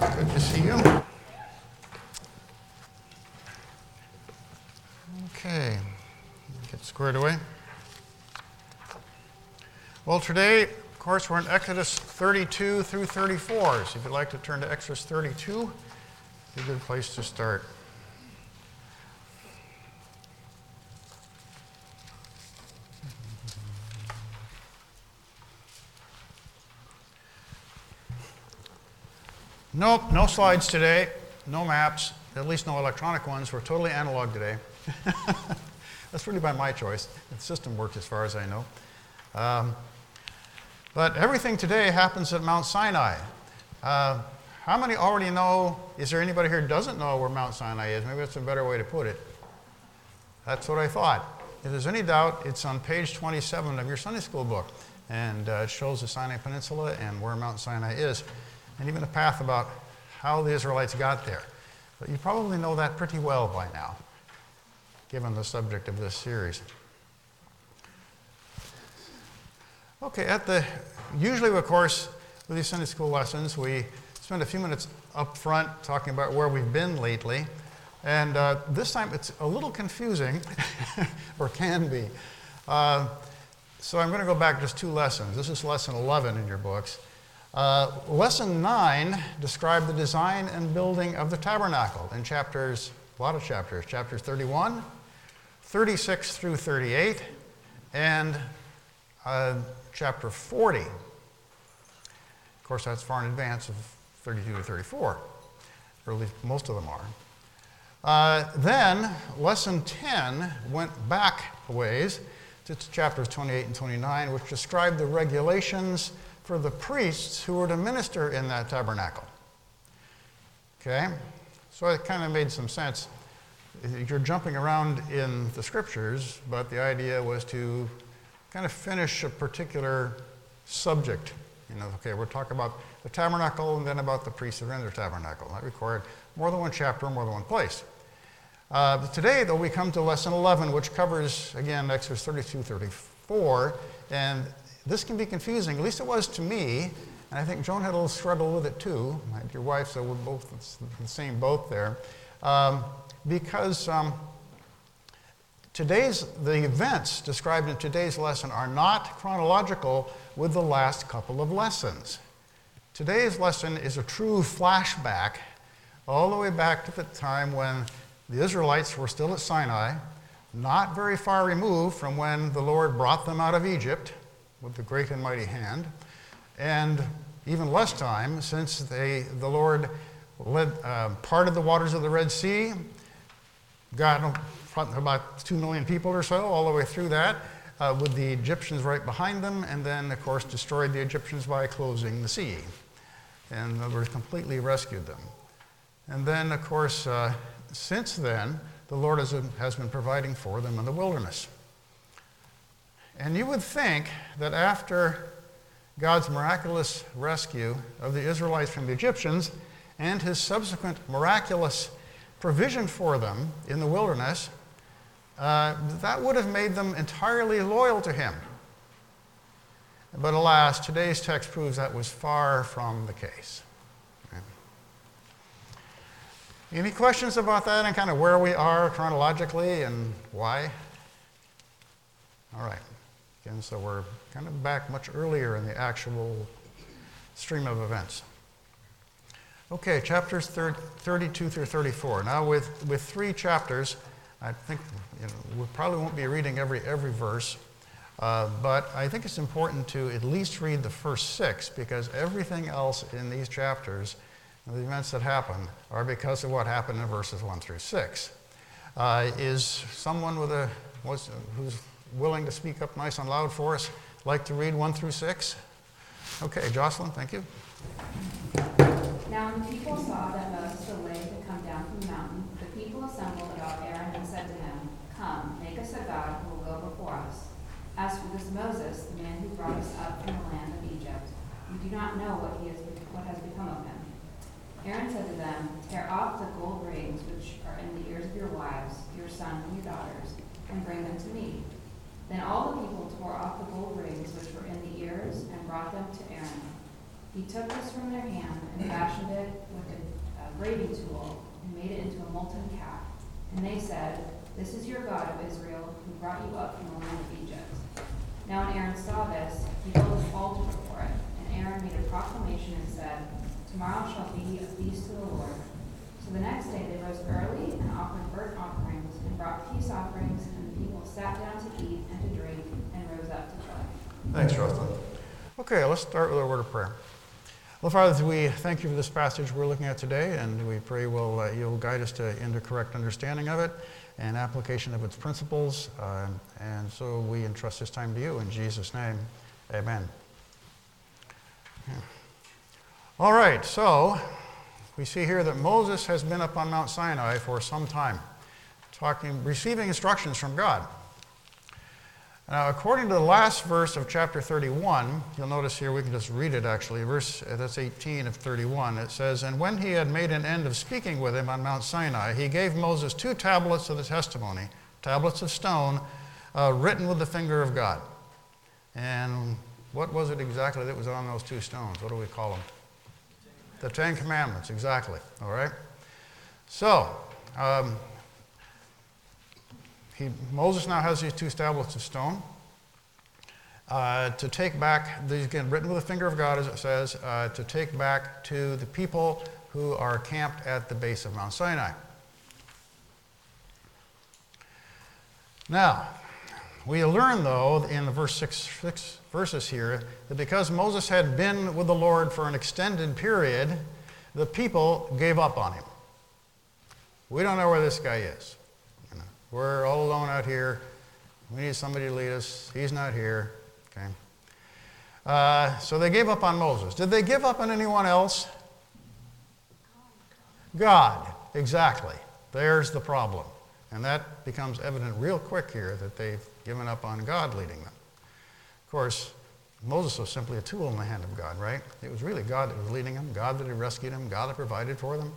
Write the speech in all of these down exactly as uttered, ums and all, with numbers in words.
Good to see you. Okay, get squared away. Well, today, of course, we're in Exodus thirty-two through thirty-four. So if you'd like to turn to Exodus thirty-two, it's a good place to start. Nope, no slides today, no maps, at least no electronic ones. We're totally analog today. That's really by my choice. The system works as far as I know. Um, but everything today happens at Mount Sinai. Uh, how many already know, is there anybody here who doesn't know where Mount Sinai is? Maybe that's a better way to put it. That's what I thought. If there's any doubt, it's on page twenty-seven of your Sunday school book. And uh, it shows the Sinai Peninsula and where Mount Sinai is, and even a path about how the Israelites got there. But you probably know that pretty well by now, given the subject of this series. Okay, at the, usually, of course, with these Sunday school lessons, we spend a few minutes up front talking about where we've been lately. And uh, this time it's a little confusing, or can be. Uh, so I'm going to go back just two lessons. This is lesson eleven in your books. Uh, lesson nine described the design and building of the tabernacle in chapters, a lot of chapters, chapters thirty-one, thirty-six through thirty-eight, and uh, chapter forty. Of course, that's far in advance of thirty-two to thirty-four, or at least most of them are. Uh, then, lesson ten went back a ways to chapters twenty-eight and twenty-nine, which described the regulations for the priests who were to minister in that tabernacle. Okay? So it kind of made some sense. You're jumping around in the scriptures, but the idea was to kind of finish a particular subject. You know, okay, we're talking about the tabernacle and then about the priests that are in their tabernacle. That required more than one chapter, more than one place. Uh, but today, though, we come to lesson eleven, which covers, again, Exodus thirty-two, thirty-four, and this can be confusing, at least it was to me, and I think Joan had a little struggle with it too, your wife, so we're both in the same boat there, um, because um, today's, the events described in today's lesson are not chronological with the last couple of lessons. Today's lesson is a true flashback all the way back to the time when the Israelites were still at Sinai, not very far removed from when the Lord brought them out of Egypt with the great and mighty hand, and even less time since they, the Lord led, uh, parted the waters of the Red Sea, got about two million people or so all the way through that, uh, with the Egyptians right behind them, and then, of course, destroyed the Egyptians by closing the sea, and in other words, completely rescued them. And then, of course, uh, since then, the Lord has, has been providing for them in the wilderness. And you would think that after God's miraculous rescue of the Israelites from the Egyptians and his subsequent miraculous provision for them in the wilderness, uh, that would have made them entirely loyal to him. But alas, today's text proves that was far from the case. Okay. Any questions about that and kind of where we are chronologically and why? All right. Again, so we're kind of back much earlier in the actual stream of events. Okay, chapters thirty-two through thirty-four. Now with, with three chapters, I think you know, we probably won't be reading every, every verse, uh, but I think it's important to at least read the first six, because everything else in these chapters, the events that happen, are because of what happened in verses one through six. Uh, is someone with a, who's willing to speak up nice and loud for us, like to read one through six? Okay, Jocelyn, thank you. Now when the people saw that Moses delayed to come down from the mountain, the people assembled about Aaron and said to him, "Come, make us a god who will go before us. As for this Moses, the man who brought us up from the land of Egypt, we do not know what he is, what has become of him." Aaron said to them, "Tear off the gold rings which are in the ears of your wives, your sons, and your daughters, and bring them to me." Then all the people tore off the gold rings which were in the ears and brought them to Aaron. He took this from their hand and fashioned it with a, a graving tool and made it into a molten calf. And they said, "This is your God of Israel, who brought you up from the land of Egypt." Now when Aaron saw this, he built an altar before it. And Aaron made a proclamation and said, "Tomorrow shall be a feast to the Lord." So the next day they rose early and offered burnt offerings and brought peace offerings, and the people sat down to eat and to drink and rose up to play. Thanks, Rosalind. Okay, let's start with a word of prayer. Well, Father, we thank you for this passage we're looking at today, and we pray will uh, you'll guide us to into correct understanding of it and application of its principles. Uh, and so we entrust this time to you in Jesus' name. Amen. Yeah. All right, so we see here that Moses has been up on Mount Sinai for some time, talking, receiving instructions from God. Now, according to the last verse of chapter thirty-one, you'll notice here, we can just read it actually, verse, that's eighteen of thirty-one. It says, "And when he had made an end of speaking with him on Mount Sinai, he gave Moses two tablets of the testimony, tablets of stone, uh, written with the finger of God." And what was it exactly that was on those two stones? What do we call them? The Ten Commandments, exactly, all right? So, um, he, Moses now has these two tablets of stone uh, to take back, these again written with the finger of God, as it says, uh, to take back to the people who are camped at the base of Mount Sinai. Now, we learn, though, in the verse six, six verses here, that because Moses had been with the Lord for an extended period, the people gave up on him. We don't know where this guy is. You know, we're all alone out here. We need somebody to lead us. He's not here. Okay. Uh, so they gave up on Moses. Did they give up on anyone else? God, exactly. There's the problem. And that becomes evident real quick here, that they've given up on God leading them. Of course, Moses was simply a tool in the hand of God, right? It was really God that was leading them, God that had rescued them, God that provided for them.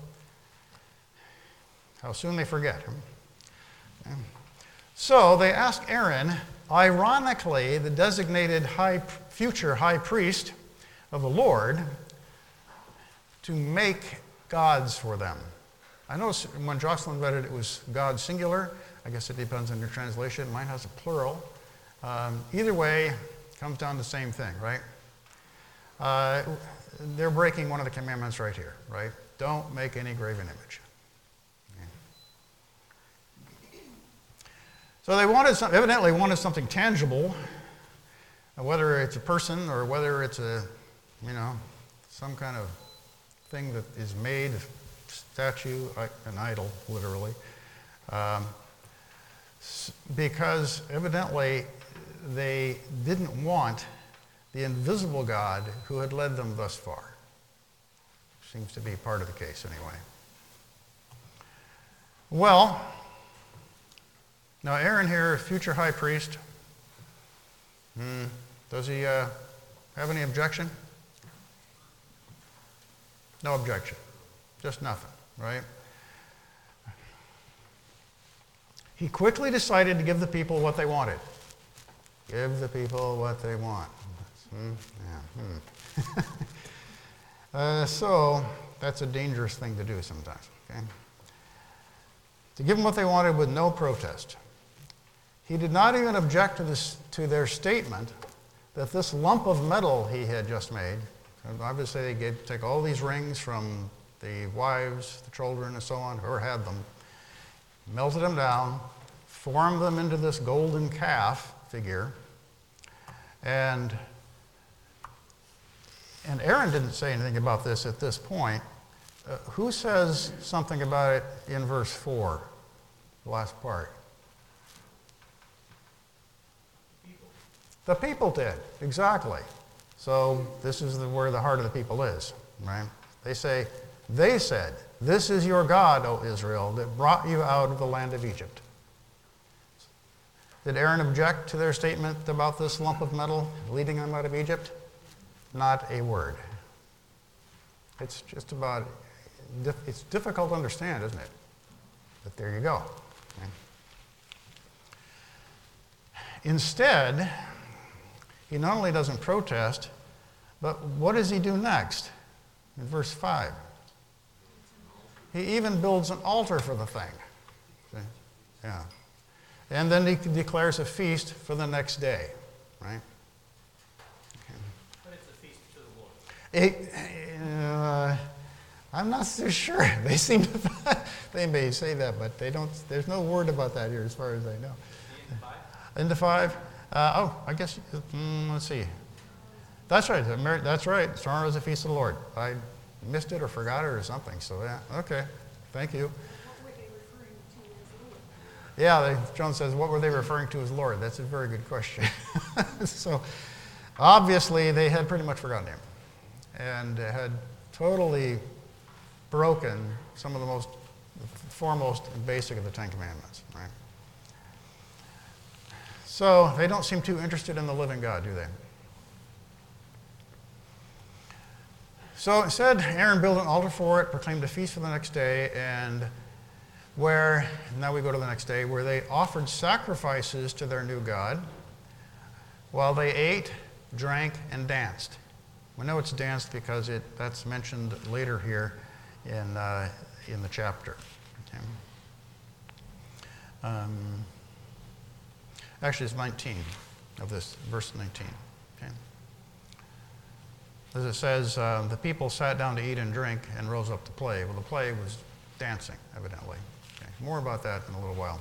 How soon they forget him. Okay. So they asked Aaron, ironically the designated high, future high priest of the Lord, to make gods for them. I noticed when Jocelyn read it, it was God singular. I guess it depends on your translation. Mine has a plural. Um, either way, it comes down to the same thing, right? Uh, they're breaking one of the commandments right here, right? Don't make any graven image. Okay. So they wanted some, evidently wanted something tangible, whether it's a person or whether it's a, you know, some kind of thing that is made, statue, an idol, literally. Um, because evidently they didn't want the invisible God who had led them thus far. Seems to be part of the case anyway. Well, now Aaron here, future high priest, hmm, does he uh, have any objection? No objection. Just nothing, right? He quickly decided to give the people what they wanted. Give the people what they want. Hmm, yeah, hmm. uh, so that's a dangerous thing to do sometimes. Okay? To give them what they wanted with no protest. He did not even object to, this, to their statement that this lump of metal he had just made, obviously they gave, take all these rings from the wives, the children, and so on, whoever had them, melted them down, formed them into this golden calf figure, and, and Aaron didn't say anything about this at this point. Uh, who says something about it in verse four, the last part? People. The people did, exactly. So this is the, where the heart of the people is, right? They say, they said, "This is your God, O Israel, that brought you out of the land of Egypt." Did Aaron object to their statement about this lump of metal leading them out of Egypt? Not a word. It's just about, it's difficult to understand, isn't it? But there you go. Okay. Instead, he not only doesn't protest, But what does he do next? In verse five. He even builds an altar for the thing. See? Yeah. And then he declares a feast for the next day, right? But it's a feast to the Lord. It, uh, I'm not so sure. They seem to, they may say that, but they don't. There's no word about that here, as far as I know. Into five? Into five. Uh, oh, I guess. Mm, let's see. That's right. That's right. Tomorrow is the feast of the Lord. I missed it or forgot it or something. So yeah. Okay. Thank you. What were they referring to as Lord? Yeah. They, John says, what were they referring to as Lord? That's a very good question. So, obviously, they had pretty much forgotten him, and had totally broken some of the most foremost and basic of the Ten Commandments, right? So they don't seem too interested in the living God, do they? So instead, Aaron built an altar for it, proclaimed a feast for the next day, and where, now we go to the next day, where they offered sacrifices to their new God while they ate, drank, and danced. We know it's danced because it that's mentioned later here in, uh, in the chapter. Okay. Um, actually, it's nineteen of this, verse nineteen. Okay. As it says, uh, the people sat down to eat and drink and rose up to play. Well, the play was dancing, evidently. Okay. More about that in a little while.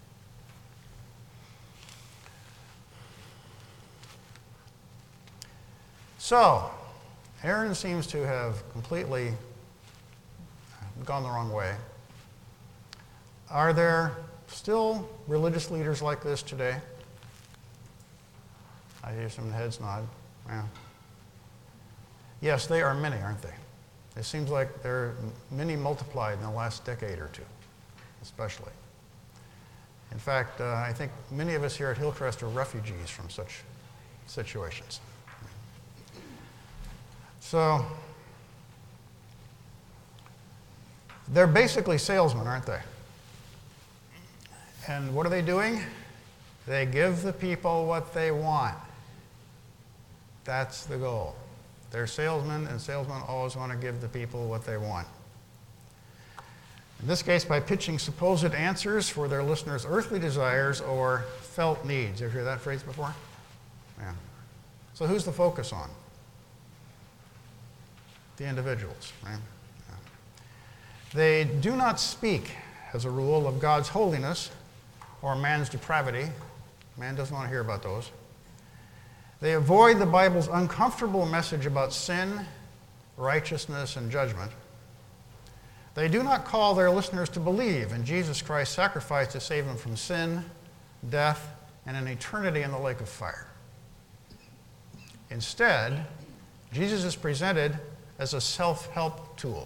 So, Aaron seems to have completely gone the wrong way. Are there still religious leaders like this today? I hear some heads nod. Yeah. Yes, they are many, aren't they? It seems like there are many multiplied in the last decade or two, especially. In fact, uh, I think many of us here at Hillcrest are refugees from such situations. So, they're basically salesmen, aren't they? And what are they doing? They give the people what they want. That's the goal. They're salesmen, and salesmen always want to give the people what they want. In this case, by pitching supposed answers for their listeners' earthly desires or felt needs. You ever heard that phrase before? Yeah. So who's the focus on? The individuals, right? Yeah. They do not speak, as a rule, of God's holiness or man's depravity. Man doesn't want to hear about those. They avoid the Bible's uncomfortable message about sin, righteousness, and judgment. They do not call their listeners to believe in Jesus Christ's sacrifice to save them from sin, death, and an eternity in the lake of fire. Instead, Jesus is presented as a self-help tool.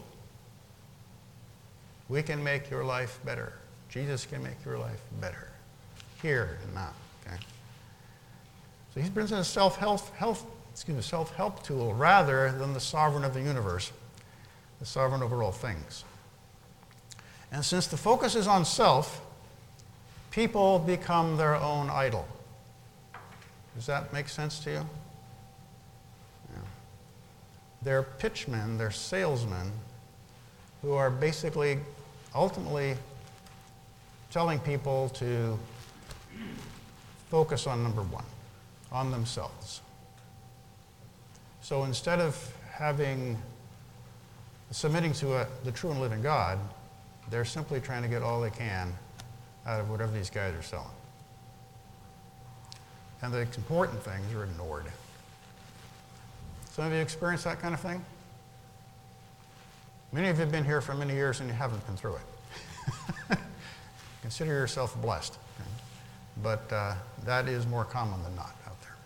We can make your life better. Jesus can make your life better. Here and now. Okay? So he's presented as a self-help, health, excuse me, self-help tool rather than the sovereign of the universe, the sovereign over all things. And since the focus is on self, people become their own idol. Does that make sense to you? Yeah. They're pitchmen, they're salesmen who are basically, ultimately, telling people to focus on number one, on themselves. So instead of having, submitting to a, the true and living God, they're simply trying to get all they can out of whatever these guys are selling. And the important things are ignored. Some of you experienced that kind of thing? Many of you have been here for many years and you haven't been through it. Consider yourself blessed. Okay? But uh, that is more common than not out there.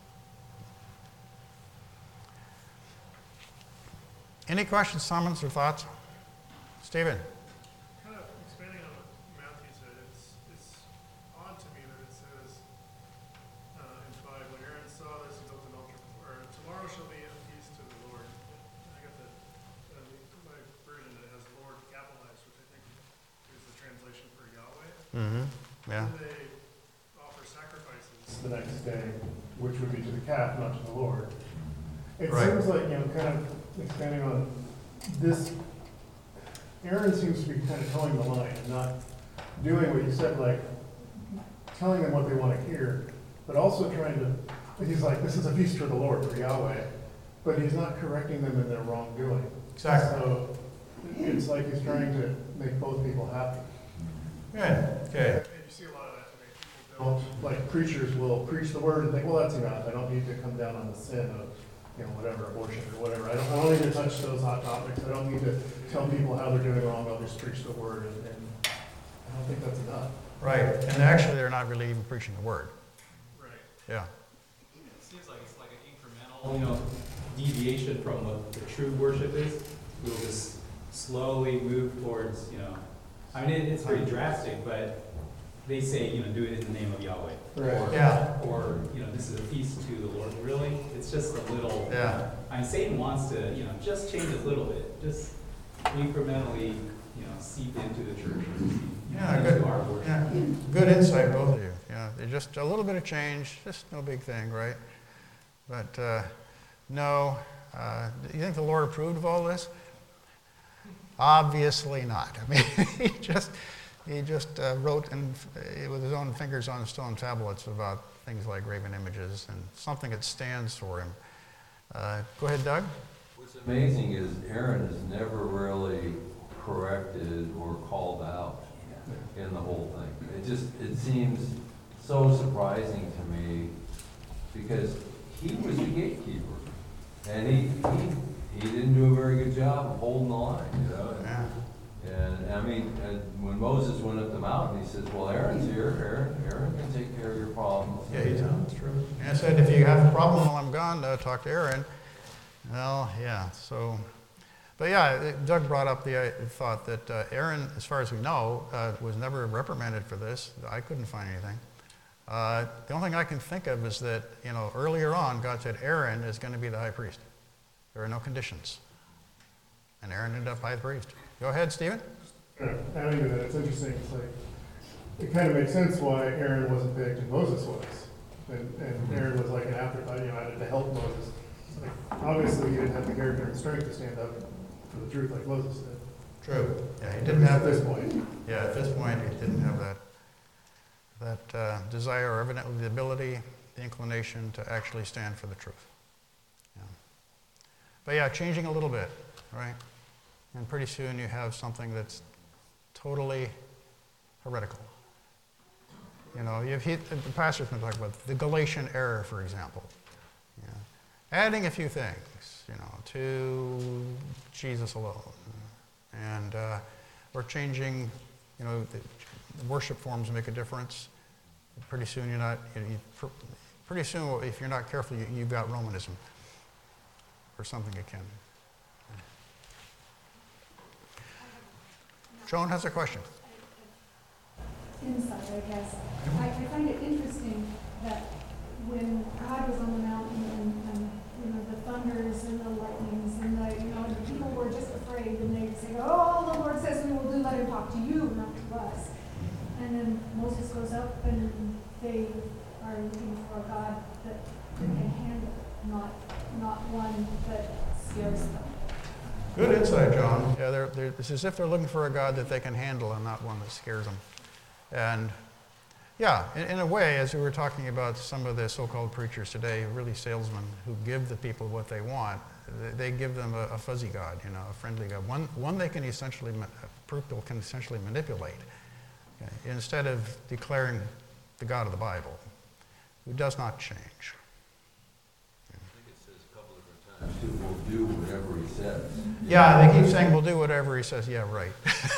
Any questions, comments, or thoughts? Stephen? Kind of expanding on what Matthew said, it's, it's odd to me that it says uh, in five, when Aaron saw this, he built an altar, or tomorrow shall be a feast to the Lord. I got the, uh, my version that has Lord capitalized, which I think is the translation for Yahweh. Mm-hmm. Yeah. And they offer sacrifices the next day, which would be to the calf, not to the Lord. It Right. seems like, you know, kind of expanding on this, Aaron seems to be kind of towing the line, and not doing what you said, like, telling them what they want to hear, but also trying to, he's like, this is a feast for the Lord, for Yahweh, but he's not correcting them in their wrongdoing. Exactly. So it's like he's trying to make both people happy. Good, okay. And you see a lot of that today. People don't, like preachers will preach the word and think, well, that's enough. I don't need to come down on the sin of, you know, whatever, abortion or whatever. I don't, I don't need to touch those hot topics. I don't need to tell people how they're doing wrong. I'll just preach the word. And, and I don't think that's enough. Right, and actually, they're not really even preaching the word. Right. Yeah. It seems like it's like an incremental, you know, deviation from what the true worship is. We'll just slowly move towards, you know, I mean, it, it's pretty drastic, but they say, you know, do it in the name of Yahweh. Right. Or, Yeah. or, you know, this is a feast to the Lord. Really? It's just a little, Yeah. I mean, Satan wants to, you know, just change a little bit, just incrementally, you know, seep into the church. Yeah, into good. our worship. Yeah, good insight, both of you. Yeah, it's just a little bit of change, just no big thing, right? But uh, no, uh, do you think the Lord approved of all this? Obviously not. I mean, he just he just uh, wrote in, uh, with his own fingers on stone tablets about things like graven images and something that stands for him. Uh, go ahead, Doug. What's amazing is Aaron is never really corrected or called out in the whole thing. It just, it seems so surprising to me because he was the gatekeeper. And he, he, he didn't do a very good job of holding the line, you know? Yeah. And, I mean, and when Moses went up the mountain, he says, well, Aaron's here, Aaron, Aaron can take care of your problems. Yeah, he did. That's true. And I said, if you have a problem while I'm gone, uh, talk to Aaron. Well, yeah, so, but yeah, Doug brought up the uh, thought that uh, Aaron, as far as we know, uh, was never reprimanded for this. I couldn't find anything. Uh, the only thing I can think of is that, you know, earlier on, God said Aaron is going to be the high priest. There are no conditions. And Aaron ended up high priest. Go ahead, Stephen. Uh, adding to that, it's interesting. It's like, it kind of makes sense why Aaron wasn't picked and Moses was. And, and Aaron was like an afterthought, you know, added to help Moses. Like, obviously, he didn't have the character and strength to stand up for the truth like Moses did. True. Yeah, he At didn't least have at this this. point. Yeah, at this point, he didn't have that that uh, desire or evidently the ability, the inclination to actually stand for the truth. Yeah. But yeah, changing a little bit, right? And pretty soon you have something that's totally heretical. You know, you've he, the pastor's been talking about the Galatian error, for example. Yeah. Adding a few things, you know, to Jesus alone. And uh, we're changing, you know, the, the worship forms make a difference. Pretty soon you're not, you, you, pretty soon if you're not careful, you, you've got Romanism or something akin. Joan has a question. Insight, I guess. I, I find it interesting that when God was on the mountain and, and, you know, the thunders and the lightnings and the, you know, the people were just afraid and they'd say, oh, the Lord says we will do, let him talk to you, not to us. And then Moses goes up and they are looking for a God that can handle it, not, not one that scares them. Good insight, John. Yeah, they're, they're, it's as if they're looking for a God that they can handle and not one that scares them. And yeah, in, in a way, as we were talking about some of the so-called preachers today, really salesmen who give the people what they want, they, they give them a, a fuzzy God, you know, a friendly God, one, one they can essentially, people can essentially manipulate, okay, instead of declaring the God of the Bible, who does not change. I think it says a couple different times, too, will do whatever he says. Yeah, they keep saying, we'll do whatever he says. Yeah, right.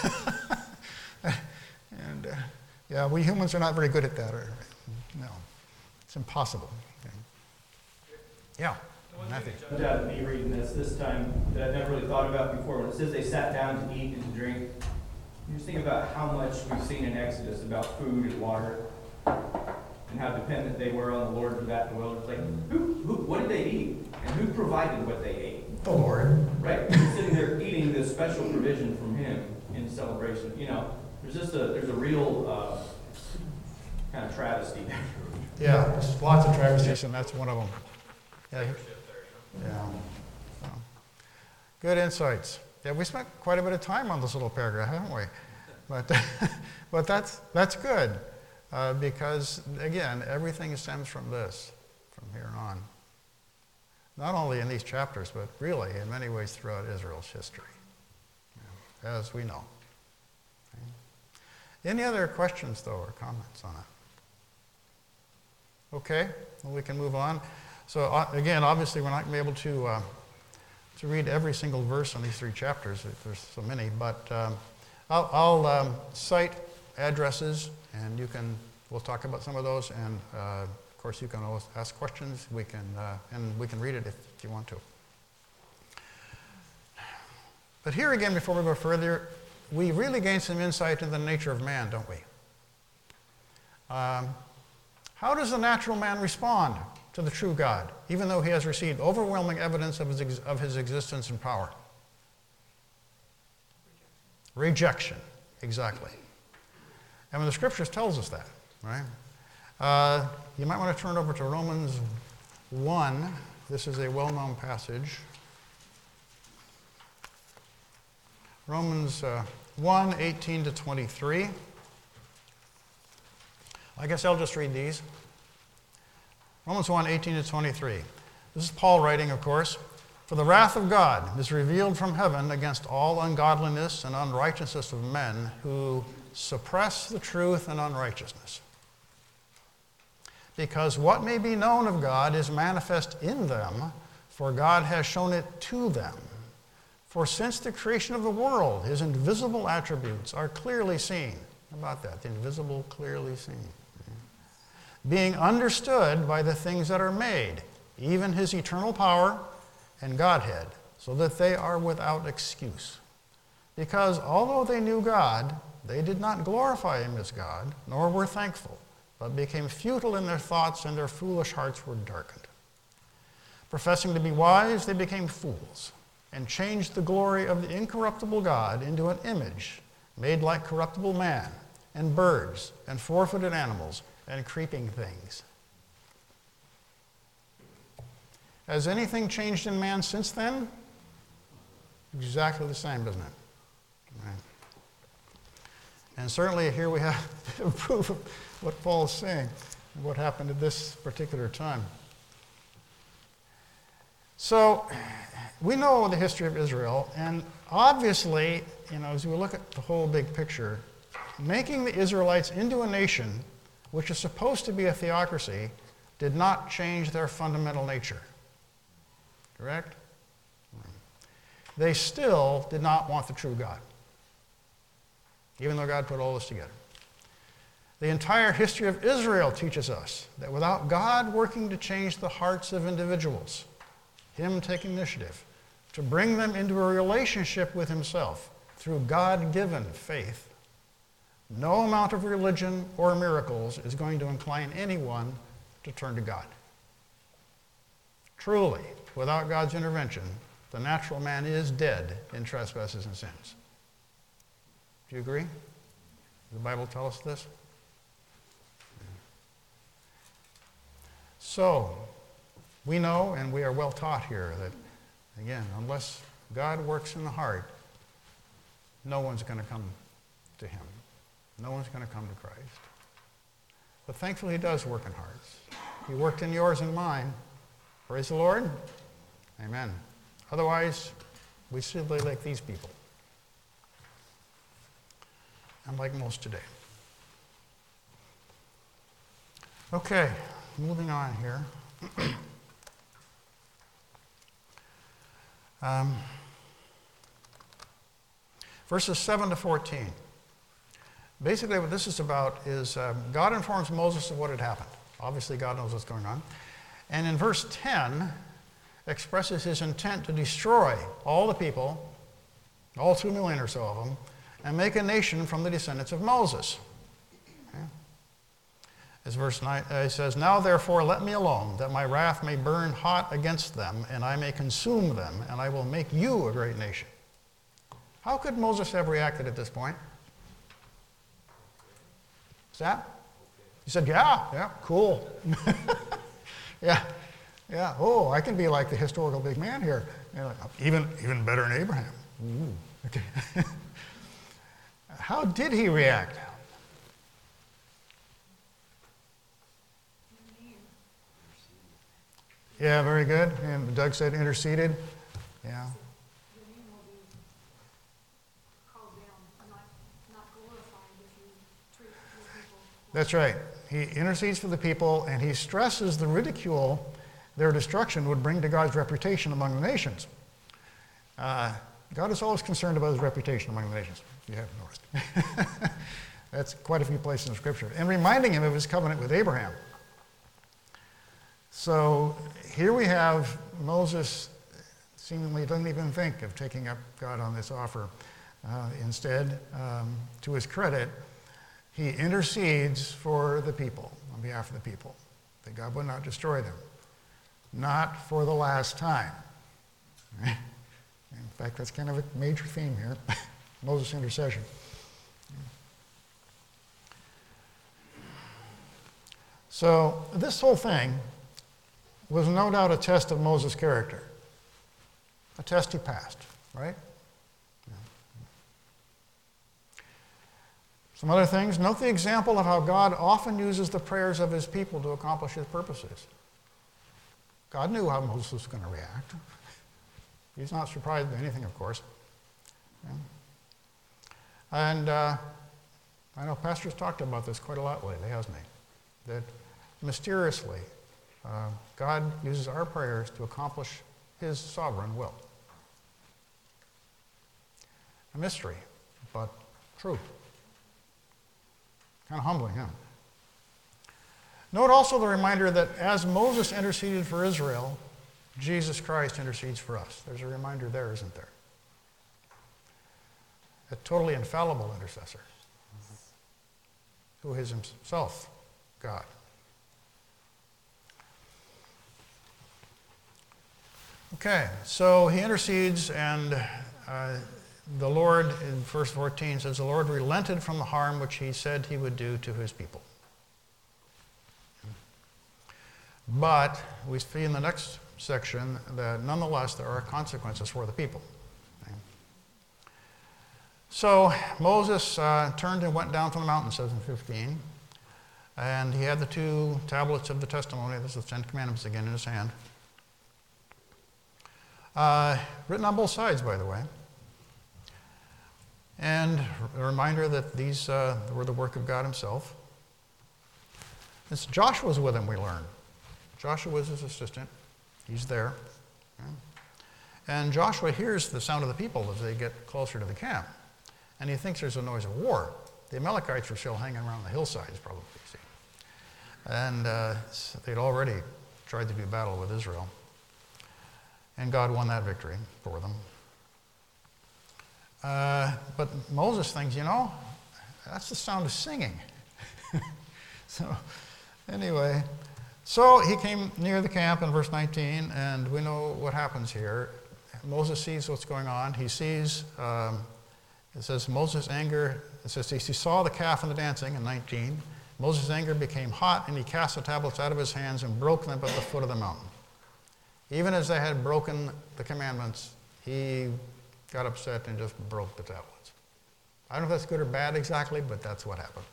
and uh, yeah, we humans are not very good at that. Or, no, it's impossible. Okay. Yeah, Matthew. Jumped out at me reading this this time that I've never really thought about before. When it says they sat down to eat and to drink, you just think about how much we've seen in Exodus about food and water, and how dependent they were on the Lord for that in the wilderness. Like, who, who, what did they eat, and who provided what they ate? The Lord. Right? They're sitting there eating this special provision from Him in celebration. You know, there's just a there's a real uh, kind of travesty there. Yeah, there's lots of travesties, and that's one of them. Yeah, Yeah. So, good insights. Yeah, we spent quite a bit of time on this little paragraph, haven't we? But, but that's, that's good, uh, because, again, everything stems from this, from here on. Not only in these chapters, but really in many ways throughout Israel's history, as we know. Okay. Any other questions, though, or comments on it? Okay, well, we can move on. So, uh, again, obviously, we're not going to be able to, uh, to read every single verse in these three chapters. There's so many, but um, I'll, I'll um, cite addresses, and you can, we'll talk about some of those, and uh, of course, you can always ask questions. We can, uh, and we can read it if you want to. But here again, before we go further, we really gain some insight into the nature of man, don't we? Um, how does the natural man respond to the true God, even though he has received overwhelming evidence of his, ex- of his existence and power? Rejection, exactly. And when the Scriptures tells us that, right? Uh, you might want to turn over to Romans one. This is a well-known passage. Romans uh, one, eighteen to twenty-three. I guess I'll just read these. Romans one, eighteen to twenty-three. This is Paul writing, of course. For the wrath of God is revealed from heaven against all ungodliness and unrighteousness of men who suppress the truth in unrighteousness. Because what may be known of God is manifest in them, for God has shown it to them. For since the creation of the world, his invisible attributes are clearly seen. How about that? The invisible, clearly seen. Being understood by the things that are made, even his eternal power and Godhead, so that they are without excuse. Because although they knew God, they did not glorify him as God, nor were thankful, but became futile in their thoughts, and their foolish hearts were darkened. Professing to be wise, they became fools, and changed the glory of the incorruptible God into an image made like corruptible man, and birds, and four-footed animals, and creeping things. Has anything changed in man since then? Exactly the same, doesn't it? Right. And certainly here we have proof of what Paul is saying, and what happened at this particular time. So, we know the history of Israel, and obviously, you know, as we look at the whole big picture, making the Israelites into a nation, which is supposed to be a theocracy, did not change their fundamental nature. Correct? They still did not want the true God, even though God put all this together. The entire history of Israel teaches us that without God working to change the hearts of individuals, him taking initiative to bring them into a relationship with himself through God-given faith, no amount of religion or miracles is going to incline anyone to turn to God. Truly, without God's intervention, the natural man is dead in trespasses and sins. Do you agree? Does the Bible tell us this? So, we know, and we are well taught here, that, again, unless God works in the heart, no one's going to come to him. No one's going to come to Christ. But thankfully, he does work in hearts. He worked in yours and mine. Praise the Lord. Amen. Otherwise, we should be like these people. And like most today. Okay, moving on here. um, verses seven to fourteen. Basically, what this is about is um, God informs Moses of what had happened. Obviously, God knows what's going on. And in verse ten, expresses his intent to destroy all the people, all two million or so of them, and make a nation from the descendants of Moses. Okay. As verse nine uh, says, now therefore let me alone, that my wrath may burn hot against them, and I may consume them, and I will make you a great nation. How could Moses have reacted at this point? Is that? He said, yeah, yeah, cool. yeah, Yeah, oh, I can be like the historical big man here. You know, even, even better than Abraham. Ooh, okay. How did he react? Yeah, very good. And Doug said interceded. Yeah. That's right. He intercedes for the people, and he stresses the ridicule their destruction would bring to God's reputation among the nations. Uh, God is always concerned about his reputation among the nations, if you haven't noticed. That's quite a few places in Scripture. And reminding him of his covenant with Abraham. So here we have Moses seemingly doesn't even think of taking up God on this offer. Uh, instead, um, to his credit, he intercedes for the people, on behalf of the people, that God would not destroy them. Not for the last time. In fact, that's kind of a major theme here. Moses' intercession. So this whole thing was no doubt a test of Moses' character. A test he passed, right? Some other things. Note the example of how God often uses the prayers of his people to accomplish his purposes. God knew how Moses was going to react. He's not surprised by anything, of course. Yeah. And uh, I know Pastor's talked about this quite a lot lately, hasn't he? That mysteriously, uh, God uses our prayers to accomplish his sovereign will. A mystery, but true. Kind of humbling, huh? Note also the reminder that as Moses interceded for Israel, Jesus Christ intercedes for us. There's a reminder there, isn't there? A totally infallible intercessor who is himself God. Okay, so he intercedes, and uh, the Lord, in verse fourteen, says, the Lord relented from the harm which he said he would do to his people. But we see in the next section that nonetheless there are consequences for the people. Okay. So Moses uh, turned and went down from the mountain, says in fifteen, and he had the two tablets of the testimony, this is the Ten Commandments again, in his hand. Uh, written on both sides, by the way. And a reminder that these uh, were the work of God himself. It's Joshua's with him, we learn. Joshua was his assistant. He's there. Okay. And Joshua hears the sound of the people as they get closer to the camp. And he thinks there's a noise of war. The Amalekites were still hanging around the hillsides, probably. See. And uh, they'd already tried to do battle with Israel. And God won that victory for them. Uh, but Moses thinks, you know, that's the sound of singing. So, anyway, so he came near the camp in verse nineteen, and we know what happens here. Moses sees what's going on. He sees, um, it says, Moses' anger, it says he saw the calf and the dancing in nineteen. Moses' anger became hot, and he cast the tablets out of his hands and broke them at the foot of the mountain. Even as they had broken the commandments, he got upset and just broke the tablets. I don't know if that's good or bad exactly, but that's what happened.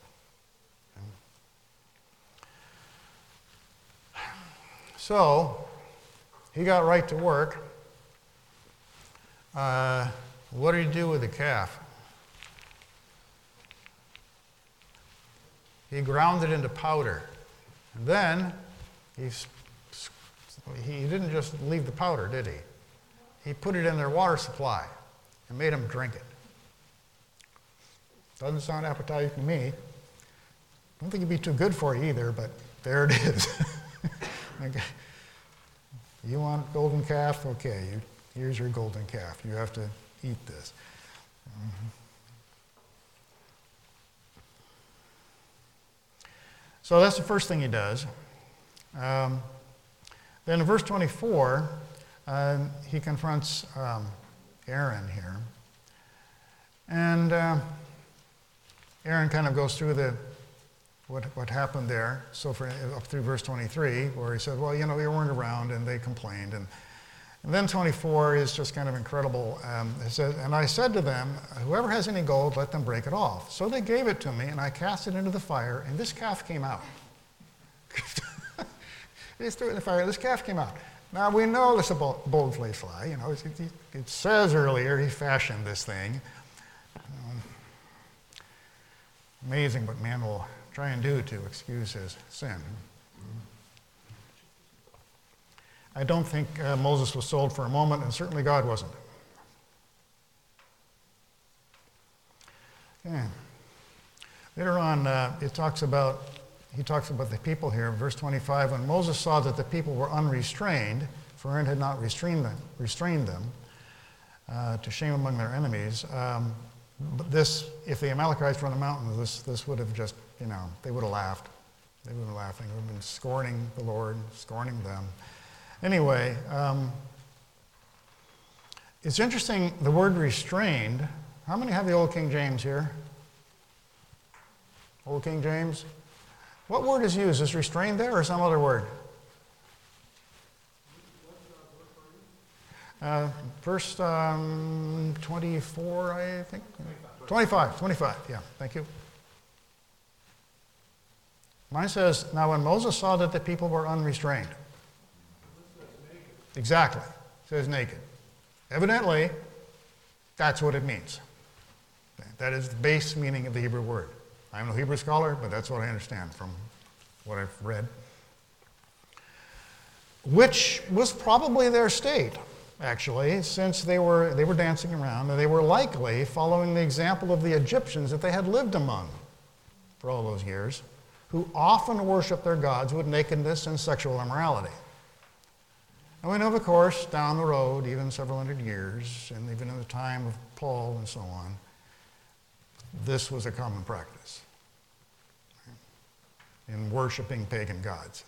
So, he got right to work. Uh, what did he do with the calf? He ground it into powder. And then, he, he didn't just leave the powder, did he? He put it in their water supply and made them drink it. Doesn't sound appetizing to me. I don't think it'd be too good for you either, but there it is. Okay. You want golden calf? Okay, you, here's your golden calf. You have to eat this. Mm-hmm. So that's the first thing he does. Um, then in verse twenty-four, uh, he confronts um, Aaron here. And uh, Aaron kind of goes through the what, what happened there. So for, up through verse twenty-three, where he said, well, you know, you weren't around, and they complained. And, and then twenty-four is just kind of incredible. Um, it says, and I said to them, whoever has any gold, let them break it off. So they gave it to me, and I cast it into the fire, and this calf came out. They threw it in the fire, this calf came out. Now, we know this about bold-faced lie. You know, it, it, it says earlier he fashioned this thing. Um, amazing what man will try and do to excuse his sin. I don't think uh, Moses was sold for a moment, and certainly God wasn't. Okay. Later on, uh, it talks about, he talks about the people here, verse twenty-five, when Moses saw that the people were unrestrained, for Aaron had not restrained them, restrained them uh, to shame among their enemies. Um, but this, if the Amalekites were on the mountain, this, this would have just, you know, they would have laughed. They would have been laughing. They would have been scorning the Lord, scorning them. Anyway, um, it's interesting, the word restrained. How many have the Old King James here? Old King James? What word is used? Is restrained there or some other word? Uh, verse um, twenty-four, I think? twenty-five, twenty-five, yeah, thank you. Mine says, now when Moses saw that the people were unrestrained. Exactly. It says naked. Evidently, that's what it means. That is the base meaning of the Hebrew word. I'm no Hebrew scholar, but that's what I understand from what I've read. Which was probably their state, actually, since they were, they were dancing around, and they were likely following the example of the Egyptians that they had lived among for all those years, who often worshiped their gods with nakedness and sexual immorality. And we know, of course, down the road, even several hundred years, and even in the time of Paul and so on, this was a common practice in worshiping pagan gods.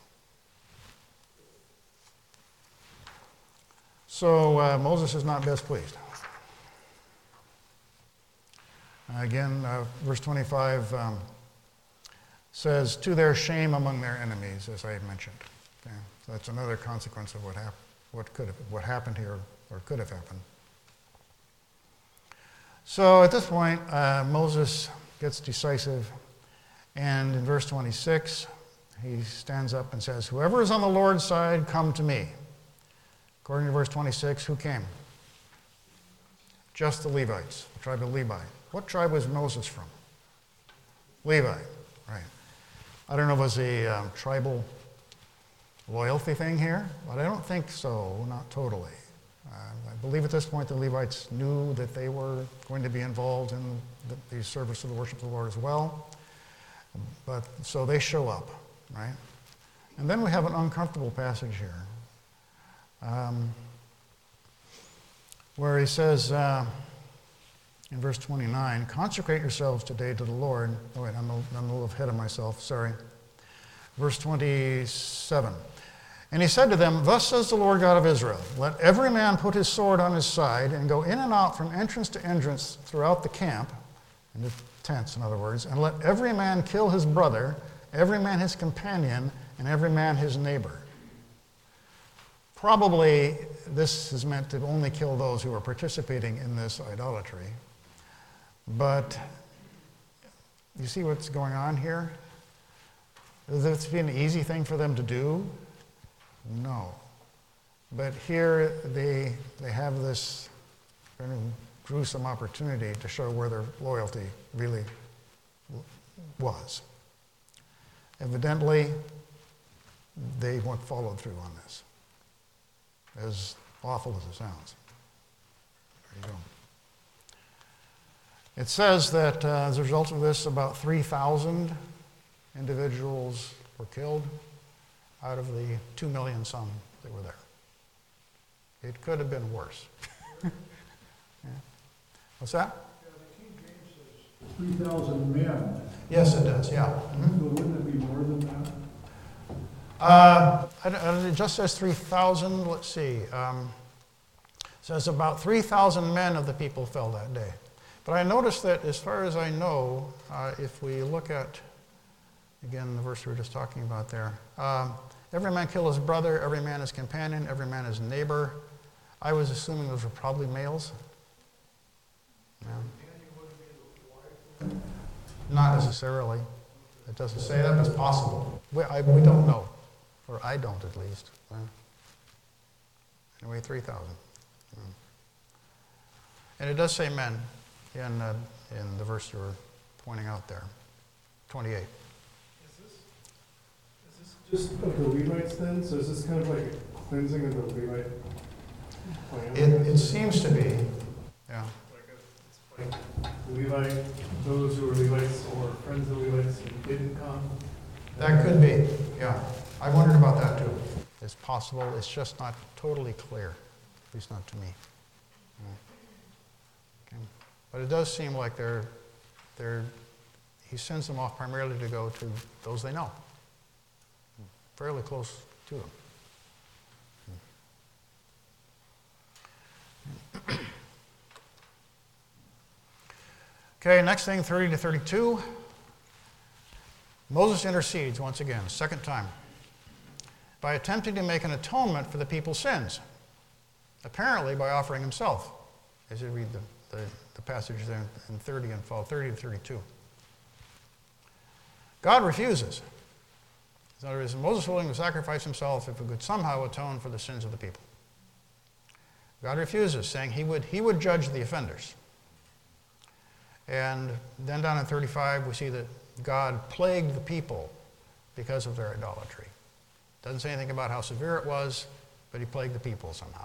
So uh, Moses is not best pleased. Again, uh, verse twenty-five um, says, to their shame among their enemies, as I had mentioned. Okay? So that's another consequence of what, hap- what, could have, what happened here, or could have happened. So at this point, uh, Moses gets decisive, and in verse twenty-six, he stands up and says, whoever is on the Lord's side, come to me. According to verse twenty-six, who came? Just the Levites, the tribe of Levi. What tribe was Moses from? Levi, right. I don't know if it was a um, tribal loyalty thing here, but I don't think so, not totally. Uh, I believe at this point the Levites knew that they were going to be involved in the, the service of the worship of the Lord as well. But so they show up, right? And then we have an uncomfortable passage here, um, where he says uh, in verse twenty-nine, consecrate yourselves today to the Lord. Oh wait, I'm a, I'm a little ahead of myself, sorry. Verse twenty-seven. And he said to them, thus says the Lord God of Israel, let every man put his sword on his side and go in and out from entrance to entrance throughout the camp, in the tents in other words, and let every man kill his brother, every man his companion, and every man his neighbor. Probably this is meant to only kill those who are participating in this idolatry. But you see what's going on here? Is this be an easy thing for them to do? No. But here they, they have this kind of gruesome opportunity to show where their loyalty really was. Evidently, they weren't followed through on this, as awful as it sounds. There you go. It says that uh, as a result of this, about three thousand individuals were killed out of the two million some that were there. It could have been worse. Yeah. What's that? Yeah, the King James says three thousand men. Yes, it does, yeah. So wouldn't it be more than that? Uh, I don't- I don't- it just says three thousand, let's see. Um, it says about three thousand men of the people fell that day. But I noticed that as far as I know, uh, if we look at Again, the verse we were just talking about there. Um, every man kill his brother, every man his companion, every man his neighbor. I was assuming those were probably males. Yeah. Not necessarily. It doesn't say that, but it's possible. We, I, we don't know, or I don't at least. Yeah. Anyway, three thousand. Yeah. And it does say men in, uh, in the verse you were pointing out there, twenty-eight. Is this, is this just of the Levites then? So is this kind of like a cleansing of the Levite clan? It, it seems to be, yeah. Like a, it's like Levite, those who were Levites or friends of Levites who didn't come? That could be, yeah. I wondered about that too. It's possible, it's just not totally clear, at least not to me. Yeah. Okay. But it does seem like they're, they're, he sends them off primarily to go to those they know, fairly close to them. Okay, next thing, thirty to thirty-two. Moses intercedes once again, second time, by attempting to make an atonement for the people's sins, apparently by offering himself, as you read the, the, the passage there in thirty and fall, thirty to thirty-two. God refuses. In other words, Moses was willing to sacrifice himself if he could somehow atone for the sins of the people. God refuses, saying he would, he would judge the offenders. And then down in thirty-five, we see that God plagued the people because of their idolatry. Doesn't say anything about how severe it was, but he plagued the people somehow.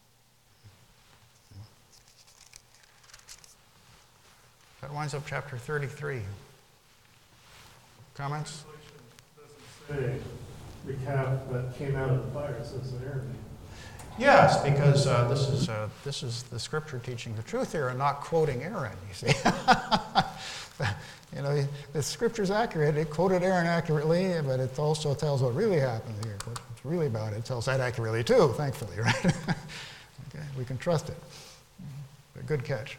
That winds up chapter thirty-three. Comments? Doesn't say the calf that came out of the fire, it says Aaron. Yes, because uh, this is uh, this is the scripture teaching the truth here and not quoting Aaron, you see. You know, the scripture's accurate. It quoted Aaron accurately, but it also tells what really happened here. What's really about it. It tells that accurately too, thankfully, right? Okay, we can trust it. A good catch.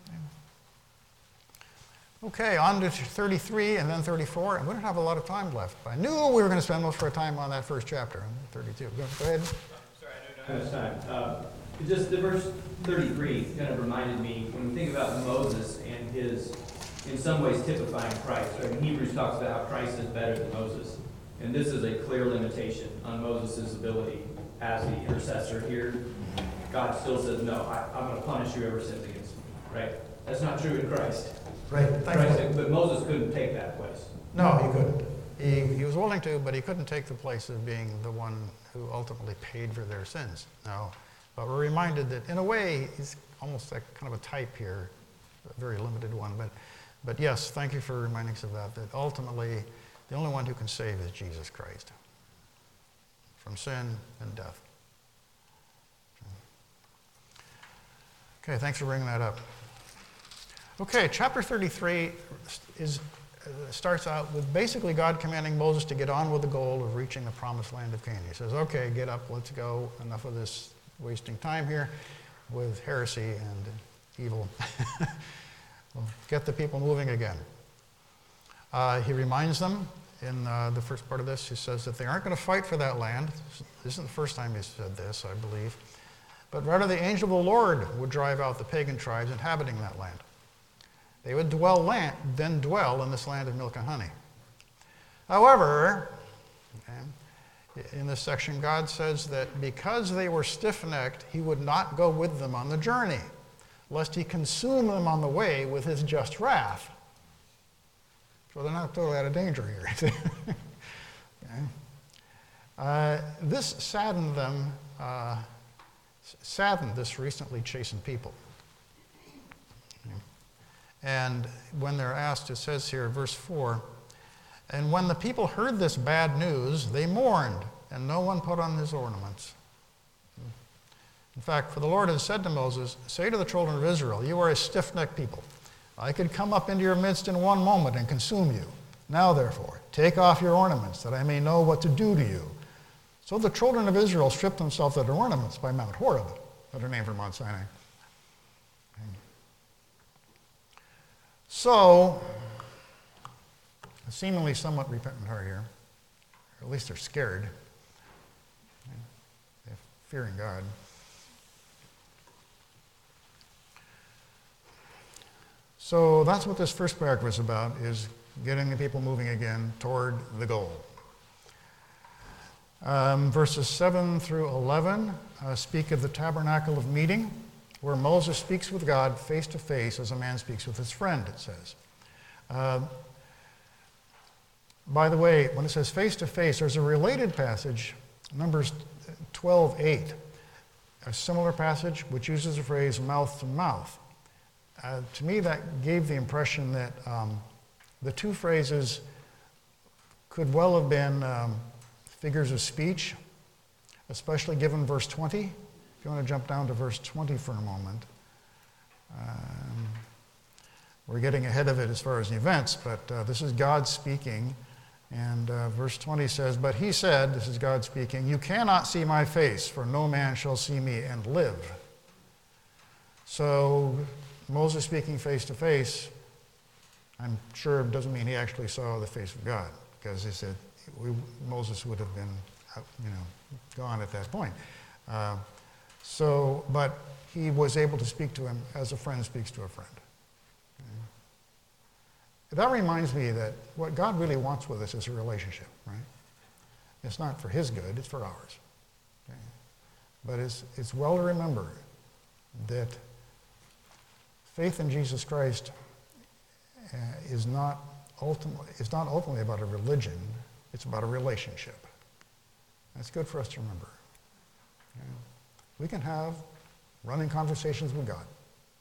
Okay, on to thirty-three and then thirty-four, and we don't have a lot of time left. I knew we were going to spend most of our time on that first chapter, thirty-two. Go ahead. How much time? Uh, just the verse thirty-three kind of reminded me, when we think about Moses and his, in some ways, typifying Christ. Right? In Hebrews talks about how Christ is better than Moses. And this is a clear limitation on Moses' ability as the intercessor here. God still says, no, I, I'm going to punish whoever sins against me. Right? That's not true in Christ. Right, Christ, but Moses couldn't take that place. No, he couldn't. He, he was willing to, but he couldn't take the place of being the one who ultimately paid for their sins. No. But we're reminded that, in a way, he's almost like kind of a type here, a very limited one. But, but yes, thank you for reminding us of that, that ultimately the only one who can save is Jesus Christ from sin and death. Okay, thanks for bringing that up. Okay, chapter thirty-three is, uh, starts out with basically God commanding Moses to get on with the goal of reaching the promised land of Canaan. He says, okay, get up, let's go. Enough of this wasting time here with heresy and evil. We'll get the people moving again. Uh, he reminds them in uh, the first part of this, he says that they aren't going to fight for that land. This isn't the first time he said this, I believe. But rather the angel of the Lord would drive out the pagan tribes inhabiting that land. They would dwell land, then dwell in this land of milk and honey. However, okay, in this section, God says that because they were stiff-necked, he would not go with them on the journey, lest he consume them on the way with his just wrath. So they're not totally out of danger here. Okay. Uh, this saddened them, uh, saddened this recently chastened people. And when they're asked, it says here, verse four, and when the people heard this bad news, they mourned, and no one put on his ornaments. In fact, for the Lord had said to Moses, say to the children of Israel, you are a stiff-necked people. I could come up into your midst in one moment and consume you. Now, therefore, take off your ornaments, that I may know what to do to you. So the children of Israel stripped themselves of their ornaments by Mount Horeb, another name for Mount Sinai. So, a seemingly somewhat repentant heart here. Or at least they're scared. They're fearing God. So that's what this first paragraph is about, is getting the people moving again toward the goal. Um, verses seven through eleven uh, speak of the tabernacle of meeting, where Moses speaks with God face to face as a man speaks with his friend, it says. Uh, by the way, when it says face to face, there's a related passage, Numbers twelve eight, a similar passage which uses the phrase mouth to mouth. Uh, to me, that gave the impression that um, the two phrases could well have been um, figures of speech, especially given verse twenty. If you want to jump down to verse twenty for a moment. Um, we're getting ahead of it as far as the events, but uh, this is God speaking. And uh, verse twenty says, "But he said," this is God speaking, "You cannot see my face, for no man shall see me and live." So Moses speaking face to face, I'm sure doesn't mean he actually saw the face of God, because he said we, Moses would have been, you know, gone at that point. Uh, so, but he was able to speak to him as a friend speaks to a friend. Okay. That reminds me that what God really wants with us is a relationship, right? It's not for his good, it's for ours. Okay. But it's, it's well to remember that faith in Jesus Christ uh, is not ultimately, it's not ultimately about a religion, it's about a relationship. That's good for us to remember. Okay. We can have running conversations with God.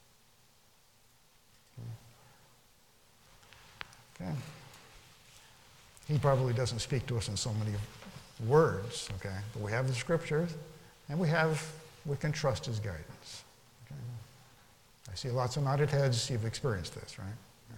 Okay. He probably doesn't speak to us in so many words, okay? But we have the scriptures, and we have, we can trust his guidance. Okay? I see lots of nodded heads. You've experienced this, right?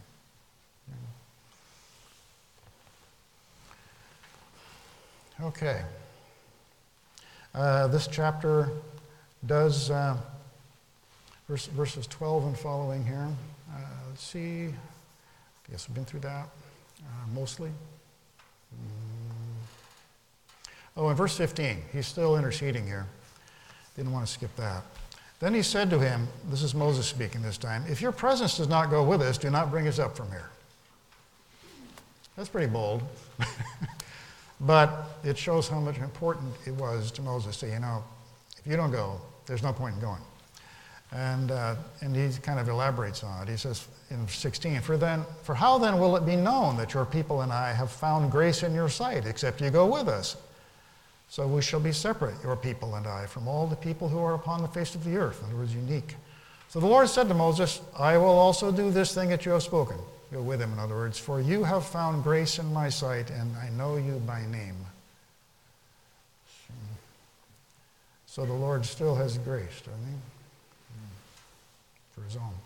Okay. Uh, this chapter does, uh, verse, verses twelve and following here. Uh, let's see. Yes, we've been through that, uh, mostly. Mm. Oh, in verse fifteen, he's still interceding here. Didn't want to skip that. Then he said to him, this is Moses speaking this time, "If your presence does not go with us, do not bring us up from here." That's pretty bold. But it shows how much important it was to Moses to say, you know, if you don't go, there's no point in going. And, uh, and he kind of elaborates on it. He says in sixteen, for, then, for how then will it be known that your people and I have found grace in your sight, except you go with us? So we shall be separate, your people and I, from all the people who are upon the face of the earth. In other words, unique. So the Lord said to Moses, I will also do this thing that you have spoken. Go with him, in other words, for you have found grace in my sight, and I know you by name. So the Lord still has grace, doesn't he? For his own.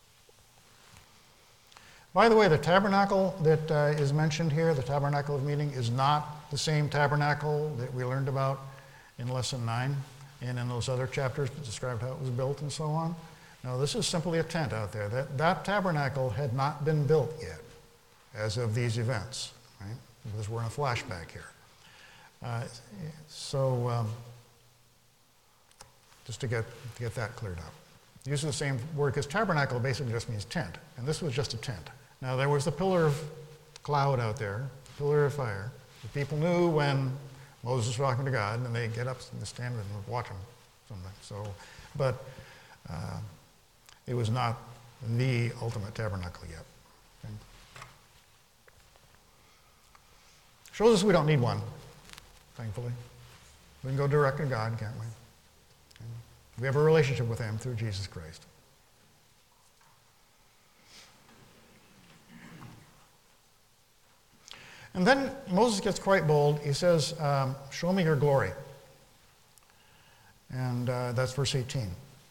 By the way, the tabernacle that uh, is mentioned here, the tabernacle of meeting, is not the same tabernacle that we learned about in lesson nine and in those other chapters that described how it was built and so on. No, this is simply a tent out there. That, that tabernacle had not been built yet as of these events, right? Because we're in a flashback here. Uh, so um, just to get, to get that cleared up. Using the same word, because tabernacle basically just means tent, and this was just a tent. Now there was the pillar of cloud out there, pillar of fire. The people knew when Moses was talking to God, and they get up and stand and watch him. Something. So, but uh, it was not the ultimate tabernacle yet. Okay. Shows us we don't need one, thankfully. We can go direct to God, can't we? Okay. We have a relationship with him through Jesus Christ. And then Moses gets quite bold. He says, um, show me your glory. And uh, that's verse eighteen.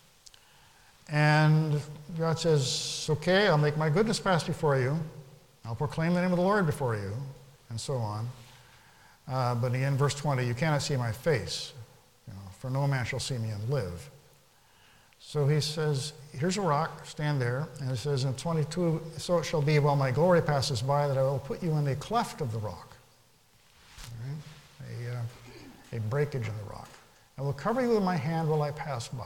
And God says, okay, I'll make my goodness pass before you. I'll proclaim the name of the Lord before you, and so on. Uh, but again, verse twenty, you cannot see my face, you know, for no man shall see me and live. So he says, here's a rock, stand there. And it says in twenty-two, so it shall be while my glory passes by that I will put you in the cleft of the rock. All right? A, uh, a breakage in the rock. I will cover you with my hand while I pass by.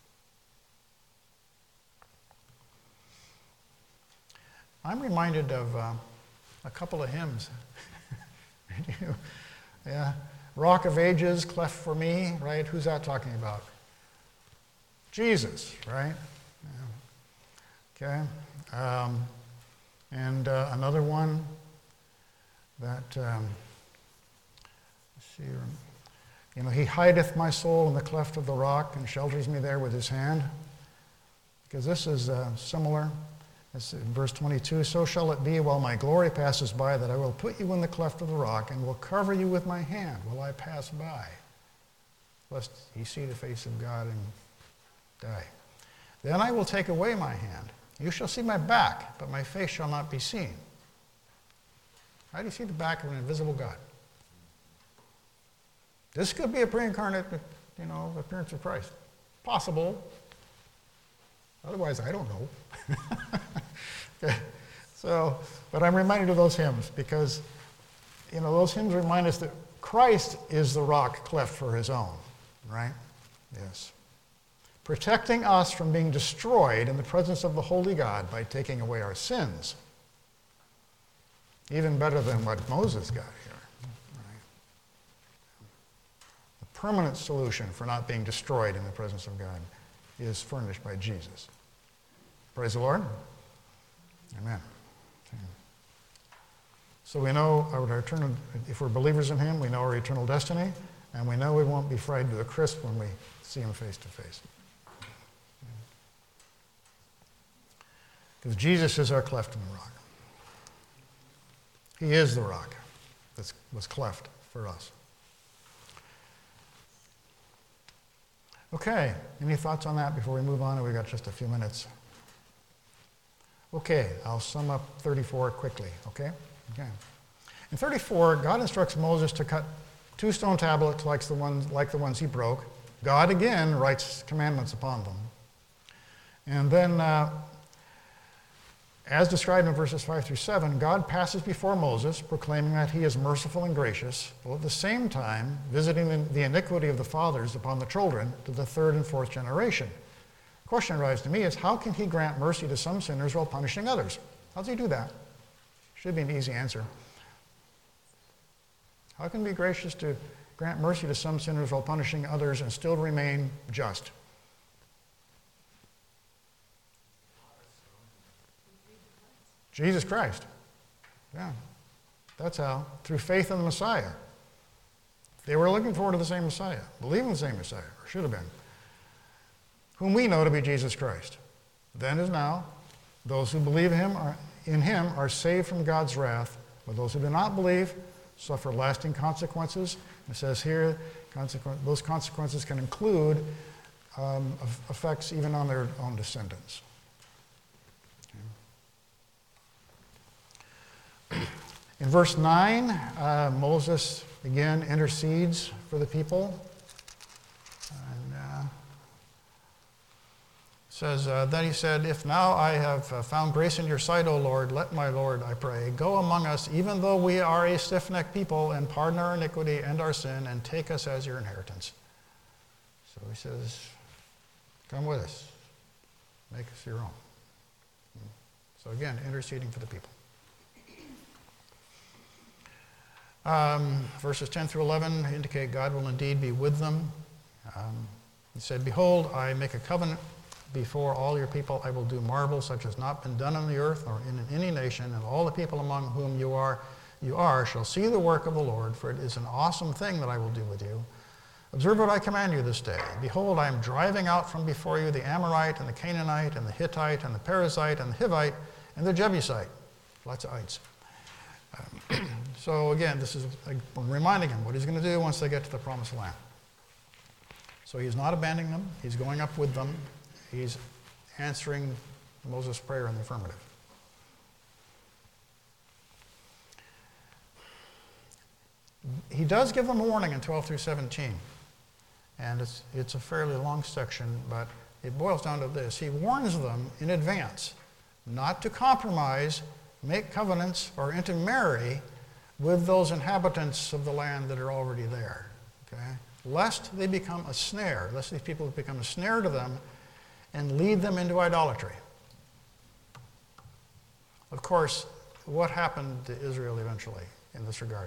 I'm reminded of uh, a couple of hymns. Yeah, Rock of Ages, cleft for me, right? Who's that talking about? Jesus, right? Yeah. Okay. Um, and uh, another one that, um, let's see, you know, he hideth my soul in the cleft of the rock and shelters me there with his hand. Because this is uh, similar. It's in verse twenty-two, so shall it be while my glory passes by that I will put you in the cleft of the rock and will cover you with my hand while I pass by, lest ye see the face of God and die. Then I will take away my hand. You shall see my back, but my face shall not be seen. How do you see the back of an invisible God? This could be a pre-incarnate, you know, appearance of Christ. Possible. Otherwise, I don't know. Okay. So, but I'm reminded of those hymns because, you know, those hymns remind us that Christ is the rock cleft for his own, right? Yes. Protecting us from being destroyed in the presence of the holy God by taking away our sins. Even better than what Moses got here. Right? The permanent solution for not being destroyed in the presence of God is furnished by Jesus. Praise the Lord. Amen. So we know our eternal, if we're believers in him, we know our eternal destiny, and we know we won't be fried to a crisp when we see him face to face. Because Jesus is our cleft in the rock. He is the rock that was cleft for us. Okay, any thoughts on that before we move on? We've got just a few minutes. Okay, I'll sum up thirty-four quickly, okay? Okay. In thirty-four, God instructs Moses to cut two stone tablets like the ones, like the ones he broke. God again writes commandments upon them. And then, uh, as described in verses five through seven, God passes before Moses, proclaiming that he is merciful and gracious, while at the same time visiting the, the iniquity of the fathers upon the children to the third and fourth generation. The question arises to me is, how can he grant mercy to some sinners while punishing others? How does he do that? Should be an easy answer. How can he be gracious to grant mercy to some sinners while punishing others and still remain just? Jesus Christ. Yeah, that's how. Through faith in the Messiah. They were looking forward to the same Messiah, believing the same Messiah, or should have been, whom we know to be Jesus Christ. Then as now, those who believe in him are, in him are saved from God's wrath, but those who do not believe suffer lasting consequences. It says here, consequence, those consequences can include um, effects even on their own descendants. In verse nine, uh, Moses again intercedes for the people. And uh, says, uh, then he said, if now I have uh, found grace in your sight, O Lord, let my Lord, I pray, go among us, even though we are a stiff-necked people, and pardon our iniquity and our sin, and take us as your inheritance. So he says, come with us. Make us your own. So again, interceding for the people. Um, verses ten through eleven indicate God will indeed be with them. Um, he said, behold, I make a covenant before all your people. I will do marvels such as not been done on the earth or in any nation, and all the people among whom you are, you are shall see the work of the Lord, for it is an awesome thing that I will do with you. Observe what I command you this day. Behold, I am driving out from before you the Amorite and the Canaanite and the Hittite and the Perizzite and the Hivite and the Jebusite. Lots of ites. Um, so again, this is like, reminding him what he's going to do once they get to the promised land. So he's not abandoning them. He's going up with them. He's answering Moses' prayer in the affirmative. He does give them a warning in twelve through seventeen. And it's, it's a fairly long section, but it boils down to this. He warns them in advance not to compromise, make covenants, or intermarry with those inhabitants of the land that are already there. Okay? Lest they become a snare, lest these people become a snare to them and lead them into idolatry. Of course, what happened to Israel eventually in this regard?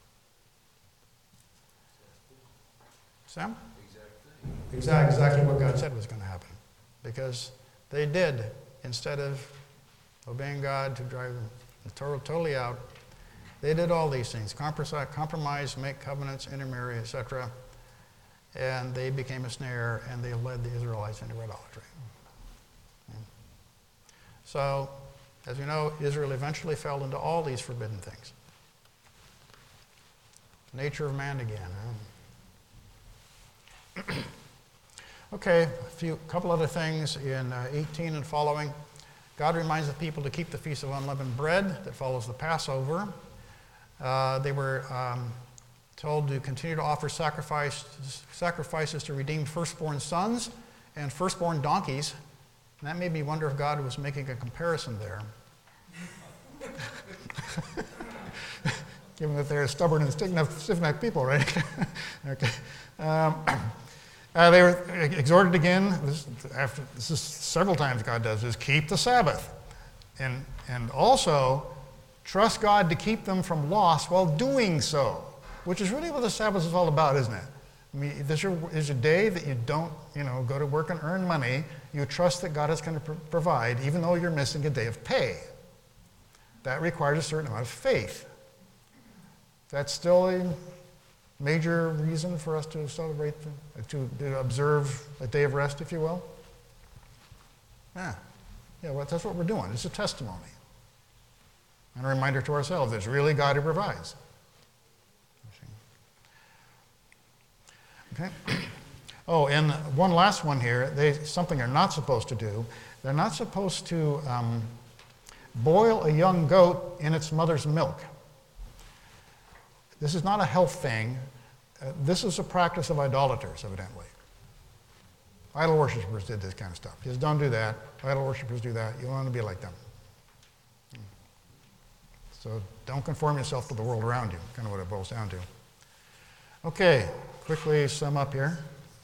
Sam? Exactly. Exactly what God said was going to happen. Because they did, instead of obeying God to drive them totally out, they did all these things, compromise, make covenants, intermarry, et cetera. And they became a snare, and they led the Israelites into idolatry. So, as you know, Israel eventually fell into all these forbidden things. Nature of man again. Huh? Okay, a few, couple other things in uh, eighteen and following. God reminds the people to keep the Feast of Unleavened Bread that follows the Passover. Uh, they were um, told to continue to offer sacrifice, sacrifices to redeem firstborn sons and firstborn donkeys. And that made me wonder if God was making a comparison there. Given that they're stubborn and stiff-necked people, right? Okay. Um, uh, they were exhorted again, this, after, this is several times God does this, keep the Sabbath. And, and also, trust God to keep them from loss while doing so, which is really what the Sabbath is all about, isn't it? I mean, there's your, there's a day that you don't, you know, go to work and earn money. You trust that God is going to pr- provide, even though you're missing a day of pay. That requires a certain amount of faith. That's still a major reason for us to celebrate, the, to, to observe a day of rest, if you will. Yeah, yeah. Well, that's what we're doing. It's a testimony. And a reminder to ourselves, it's really God who provides. Okay. Oh, and one last one here. They, something they're not supposed to do. They're not supposed to um, boil a young goat in its mother's milk. This is not a health thing. Uh, this is a practice of idolaters, evidently. Idol worshippers did this kind of stuff. Just don't do that. Idol worshippers do that. You don't want to be like them. So don't conform yourself to the world around you, kind of what it boils down to. Okay, quickly sum up here.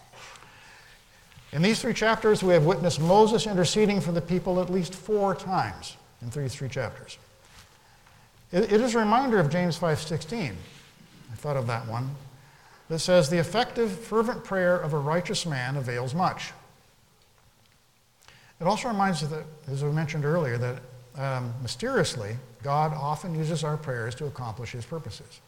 In these three chapters, we have witnessed Moses interceding for the people at least four times in these three chapters. It, it is a reminder of James five sixteen. I thought of that one. That says, the effective, fervent prayer of a righteous man avails much. It also reminds us that, as we mentioned earlier, that um, mysteriously, God often uses our prayers to accomplish his purposes.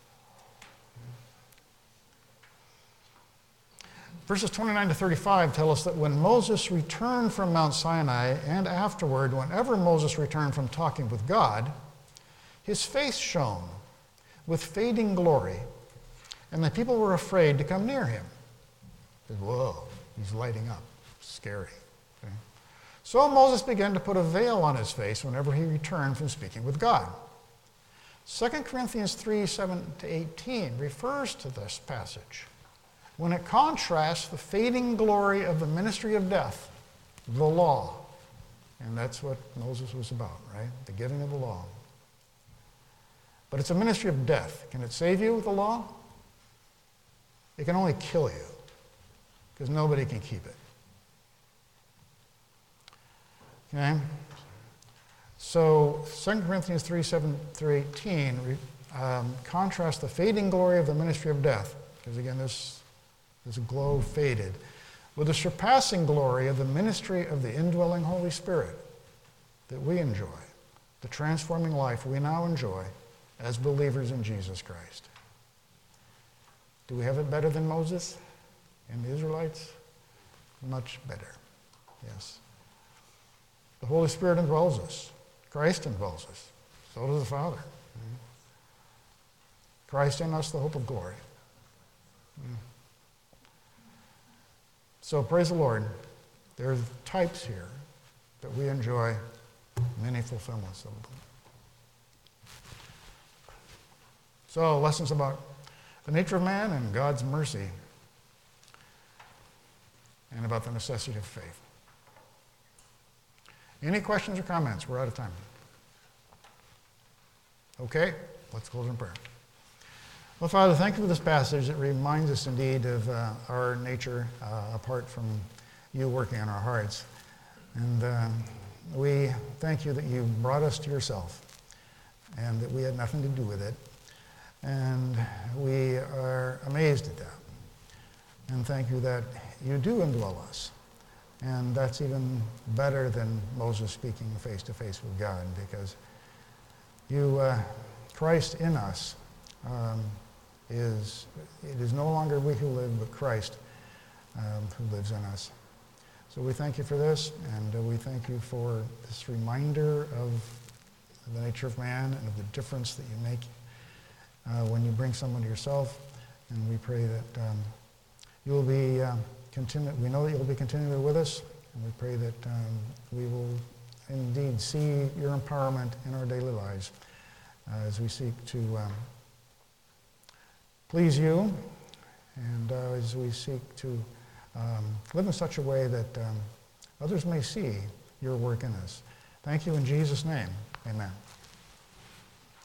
Verses twenty-nine to thirty-five tell us that when Moses returned from Mount Sinai, and afterward, whenever Moses returned from talking with God, his face shone with fading glory, and the people were afraid to come near him. Said, whoa, he's lighting up. Scary. Okay? So Moses began to put a veil on his face whenever he returned from speaking with God. Second Corinthians three, seven to eighteen refers to this passage when it contrasts the fading glory of the ministry of death, the law. And that's what Moses was about, right? The giving of the law. But it's a ministry of death. Can it save you with the law? It can only kill you, because nobody can keep it. Okay? So Second Corinthians three, seven through eighteen um, contrasts the fading glory of the ministry of death, because again, this, this glow faded, with the surpassing glory of the ministry of the indwelling Holy Spirit that we enjoy, the transforming life we now enjoy as believers in Jesus Christ. Do we have it better than Moses and the Israelites? Much better, yes. The Holy Spirit indwells us. Christ indwells us. So does the Father. Christ in us, the hope of glory. So praise the Lord. There are types here that we enjoy many fulfillments of them. So lessons about the nature of man and God's mercy, and about the necessity of faith. Any questions or comments? We're out of time. Okay, let's close in prayer. Well, Father, thank you for this passage. It reminds us indeed of uh, our nature uh, apart from you working on our hearts. And uh, we thank you that you brought us to yourself and that we had nothing to do with it. And we are amazed at that. And thank you that you do indwell us. And that's even better than Moses speaking face to face with God, because you, uh, Christ in us, um, is, it is no longer we who live, but Christ um, who lives in us. So we thank you for this, and uh, we thank you for this reminder of the nature of man and of the difference that you make uh, when you bring someone to yourself. And we pray that um, you will be uh, continu- we know that you'll be continually with us, and we pray that um, we will indeed see your empowerment in our daily lives uh, as we seek to um, please you, and uh, as we seek to um, live in such a way that um, others may see your work in us. Thank you in Jesus' name. Amen.